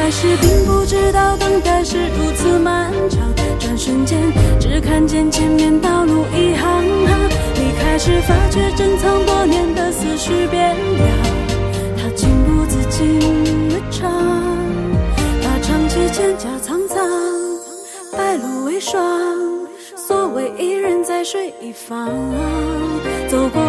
开始并不知道等待是如此漫长，转瞬间只看见前面道路一行行，离开时发觉珍藏多年的思绪变凉，它情不自禁地唱，它唱起蒹葭沧桑，白露为霜，所谓伊人在水一方，走过